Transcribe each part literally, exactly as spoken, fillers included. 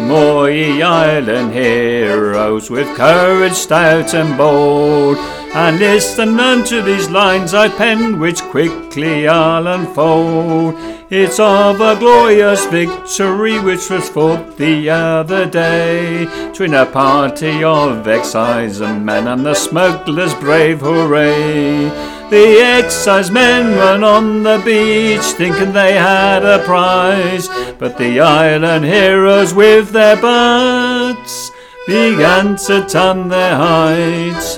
more, ye island heroes, with courage stout and bold, and listen unto these lines I pen, which quickly I'll unfold. It's of a glorious victory which was fought the other day, between a party of excisemen and the smugglers' brave hooray. The excisemen run on the beach, thinking they had a prize, but the island heroes with their butts began to tan their hides.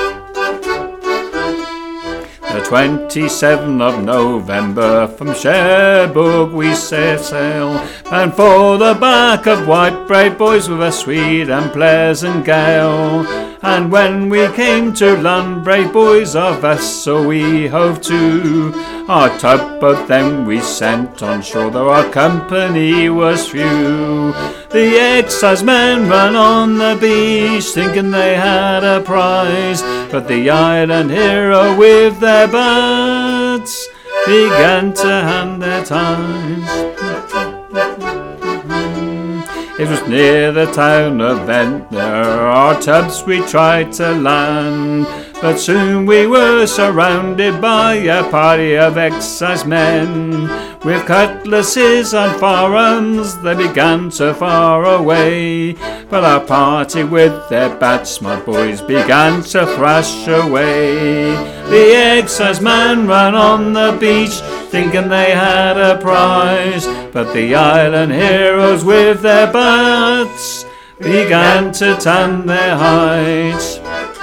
The twenty-seventh of November from Cherbourg we set sail, and for the back of white brave boys with a sweet and pleasant gale. And when we came to land, brave boys, our vessel we hove to, our tugboat then we sent on shore, though our company was few. The excisemen ran on the beach, thinking they had a prize, but the island hero with their butts began to hand their ties. It was near the town of Ventnor, our tubs we tried to land, but soon we were surrounded by a party of excisemen. With cutlasses and firearms they began to fire away, but our party with their bats, my boys, began to thrash away. The excisemen ran on the beach, thinking they had a prize, but the island heroes with their butts began to tan their hides.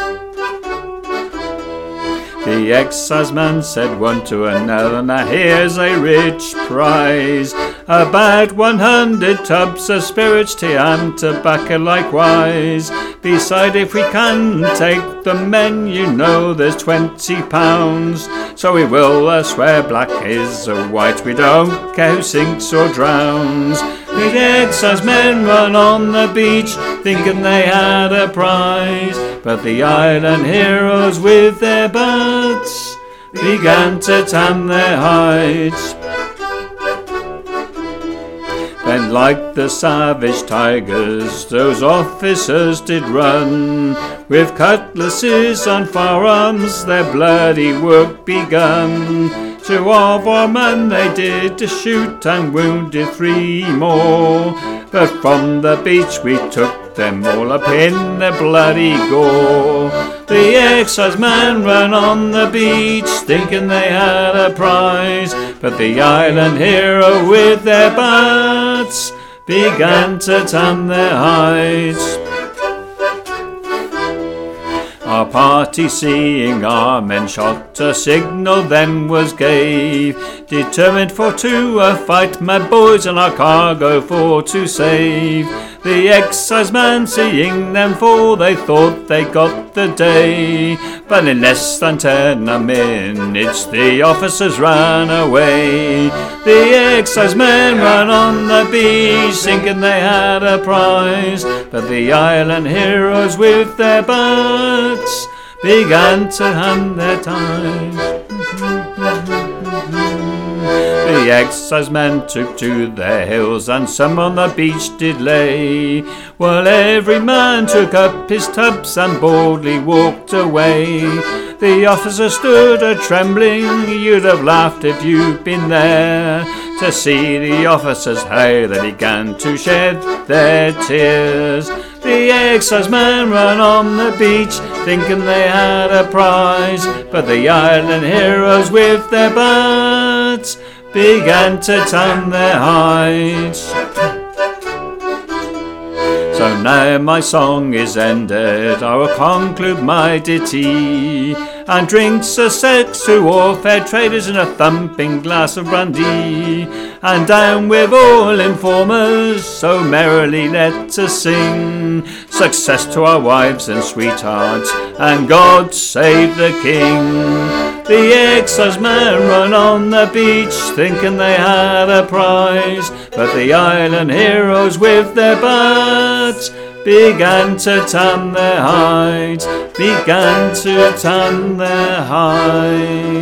The exciseman said one to another, now here's a rich prize, about one hundred tubs of spirits, tea and tobacco likewise. Beside, if we can take the men, you know there's twenty pounds. So we will uh, swear black is or white, we don't care who sinks or drowns. The excisemen run on the beach, thinking they had a prize, but the island heroes with their butts began to tan their hides. Then like the savage tigers, those officers did run, with cutlasses and firearms their bloody work begun. Two of our men they did to shoot and wounded three more, but from the beach we took them all up in their bloody gore. The excisemen ran on the beach, thinking they had a prize, but the island hero with their butts began to tan their hides. Our party, seeing our men shot, a signal then was gave, determined for to a fight, my boys, and our cargo for to save. The excisemen, seeing them fall, they thought they got the day, but in less than ten minutes the officers ran away. The excisemen ran on the beach, thinking they had a prize, but the island heroes with their butts began to hand their ties. The excisemen took to their hills, and some on the beach did lay, while every man took up his tubs and boldly walked away. The officer stood a trembling, you'd have laughed if you'd been there, to see the officers how they began to shed their tears. The excisemen ran on the beach, thinking they had a prize, but the island heroes with their butts began to tan their hides. So now my song is ended, I will conclude my ditty, and drinks a sex to all fair traders in a thumping glass of brandy, and down with all informers, so merrily let us sing, success to our wives and sweethearts, and God save the King. The excisemen run on the beach, thinking they had a prize, but the island heroes with their butts began to tan their hides, began to tan their hides.